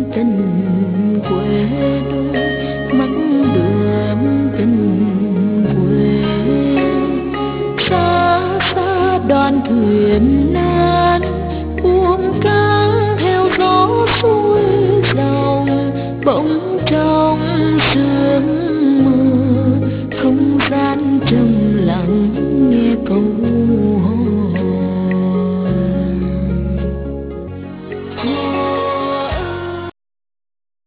tình quê tôi, mắt đường tình quê. Xa xa đoàn thuyền nan buông trắng theo gió xuôi dòng, bỗng trong sương mờ không gian trông